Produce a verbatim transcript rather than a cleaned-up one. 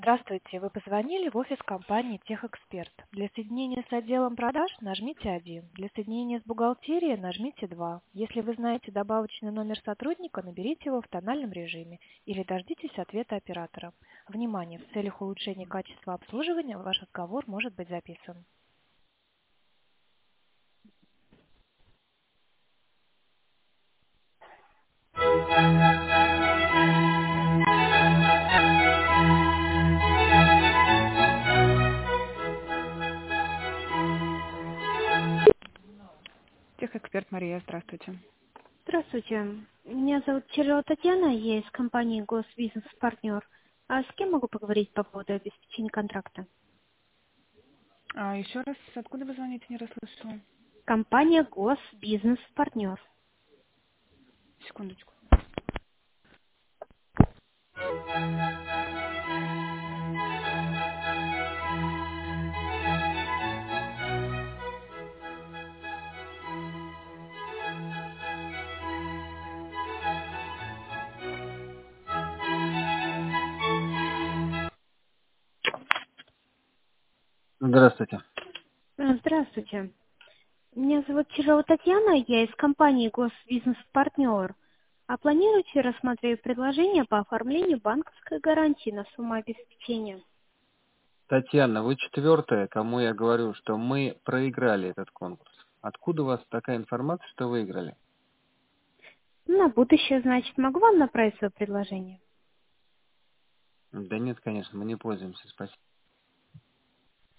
Здравствуйте, вы позвонили в офис компании «Техэксперт». Для соединения с отделом продаж нажмите один, для соединения с бухгалтерией нажмите два. Если вы знаете добавочный номер сотрудника, наберите его в тональном режиме или дождитесь ответа оператора. Внимание! В целях улучшения качества обслуживания ваш разговор может быть записан. Техэксперт Мария, здравствуйте. Здравствуйте. Меня зовут Чижова Татьяна, я из компании Госбизнес Партнер. А с кем могу поговорить по поводу обеспечения контракта? А еще раз, откуда вы звоните, не расслышала? Компания Госбизнес Партнер. Секундочку. Здравствуйте. А, Здравствуйте. Меня зовут Чижова Татьяна, я из компании Госбизнес Партнер. А планируете рассматривать предложение по оформлению банковской гарантии на сумму обеспечения? Татьяна, вы четвертая, кому я говорю, что мы проиграли этот конкурс. Откуда у вас такая информация, что выиграли? На будущее, значит, могу вам направить свое предложение? Да нет, конечно, мы не пользуемся, спасибо.